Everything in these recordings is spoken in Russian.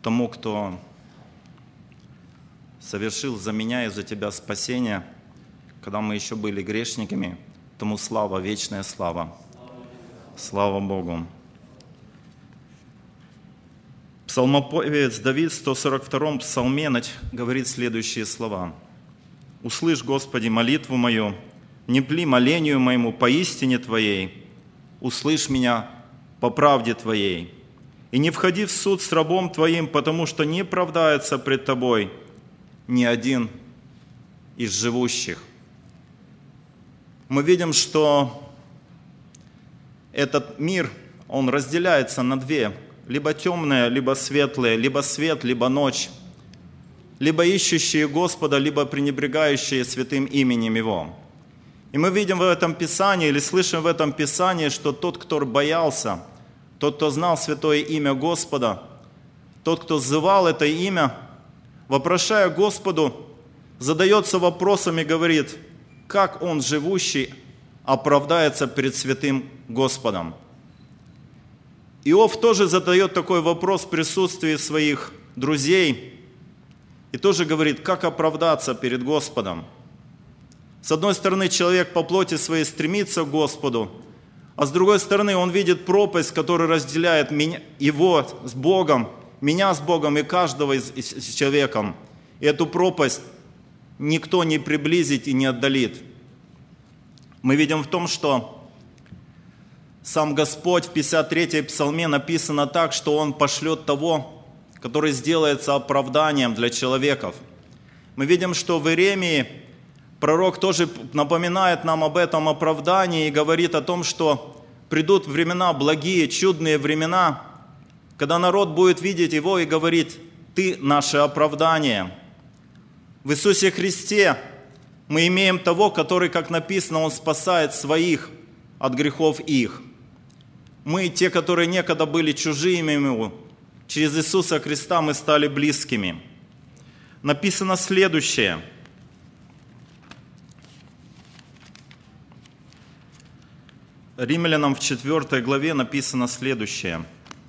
тому, кто совершил за меня и за тебя спасение, когда мы еще были грешниками, тому слава, вечная слава. Слава Богу. Псалмопевец Давид в 142-м псалме говорит следующие слова. «Услышь, Господи, молитву мою, не пли молению моему поистине Твоей, услышь меня по правде Твоей, и не входи в суд с рабом Твоим, потому что не оправдается пред Тобой ни один из живущих». Мы видим, что этот мир, он разделяется на две: либо темное, либо светлое, либо свет, либо ночь, либо ищущие Господа, либо пренебрегающие святым именем Его. И мы видим в этом Писании, или слышим в этом Писании, что тот, кто боялся, тот, кто знал святое имя Господа, тот, кто взывал это имя, вопрошая Господу, задается вопросом и говорит, как он, живущий, оправдается перед святым Господом. Иов тоже задает такой вопрос в присутствии своих друзей и тоже говорит, как оправдаться перед Господом. С одной стороны, человек по плоти своей стремится к Господу, а с другой стороны, он видит пропасть, которая разделяет его с Богом, меня с Богом и каждого с человеком. И эту пропасть никто не приблизит и не отдалит. Мы видим в том, что сам Господь в 53-й псалме написано так, что Он пошлет того, который сделается оправданием для человеков. Мы видим, что в Иеремии пророк тоже напоминает нам об этом оправдании и говорит о том, что придут времена благие, чудные времена, когда народ будет видеть Его и говорить, «Ты наше оправдание». В Иисусе Христе мы имеем того, который, как написано, Он спасает своих от грехов их. Мы, те, которые некогда были чужими Ему, через Иисуса Христа мы стали близкими. Написано следующее. Римлянам в 4 главе написано следующее.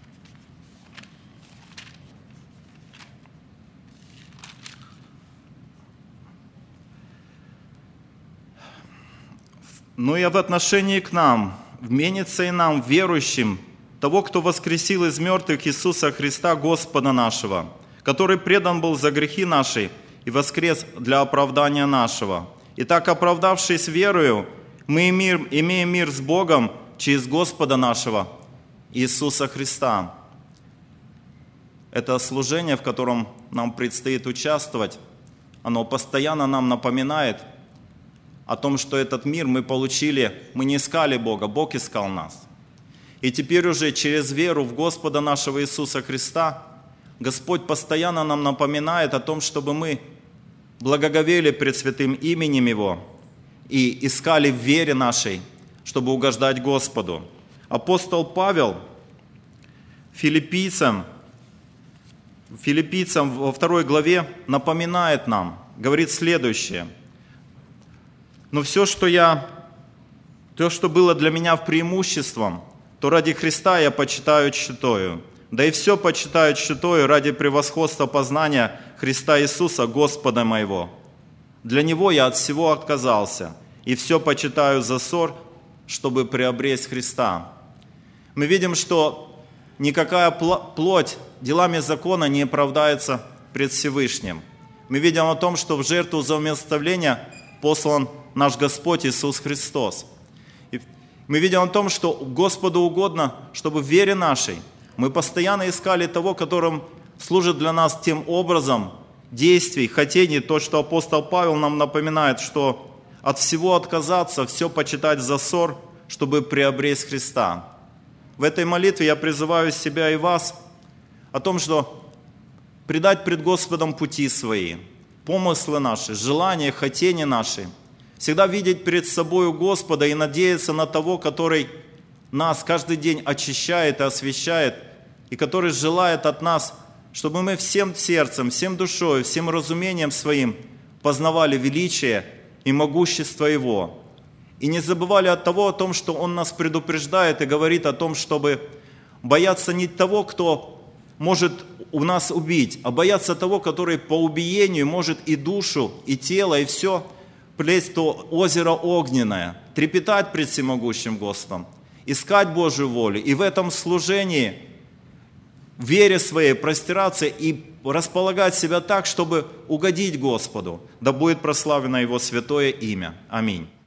«Но и в отношении к нам, вменится и нам, верующим, того, кто воскресил из мертвых Иисуса Христа, Господа нашего, который предан был за грехи наши и воскрес для оправдания нашего. Итак, оправдавшись верою, мы имеем мир с Богом через Господа нашего Иисуса Христа». Это служение, в котором нам предстоит участвовать, оно постоянно нам напоминает о том, что этот мир мы получили, мы не искали Бога, Бог искал нас. И теперь уже через веру в Господа нашего Иисуса Христа Господь постоянно нам напоминает о том, чтобы мы благоговели пред святым именем Его и искали в вере нашей, чтобы угождать Господу. Апостол Павел филиппийцам во 2 главе напоминает нам, говорит следующее. «Но все, что было для меня преимуществом, то ради Христа я почитаю тщетою. Да и все почитаю тщетою ради превосходства познания Христа Иисуса, Господа моего. Для Него я от всего отказался, и все почитаю за ссор, чтобы приобрести Христа». Мы видим, что никакая плоть делами закона не оправдается пред Всевышним. Мы видим о том, что в жертву за умилостивление послан наш Господь Иисус Христос. И мы видим о том, что Господу угодно, чтобы в вере нашей мы постоянно искали того, которым служит для нас тем образом действий, хотений, то, что апостол Павел нам напоминает, что от всего отказаться, все почитать за ссор, чтобы приобрести Христа. В этой молитве я призываю себя и вас о том, что предать пред Господом пути свои, помыслы наши, желания, хотения наши, всегда видеть перед собой Господа и надеяться на того, который нас каждый день очищает и освящает, и который желает от нас, чтобы мы всем сердцем, всем душой, всем разумением своим познавали величие и могущество Его. И не забывали от того, о том, что Он нас предупреждает и говорит о том, чтобы бояться не того, кто может у нас убить, а бояться того, который по убиению может и душу, и тело, и все плесть в то озеро огненное, трепетать пред всемогущим Господом, искать Божию волю и в этом служении, в вере своей простираться и располагать себя так, чтобы угодить Господу. Да будет прославлено Его святое имя. Аминь.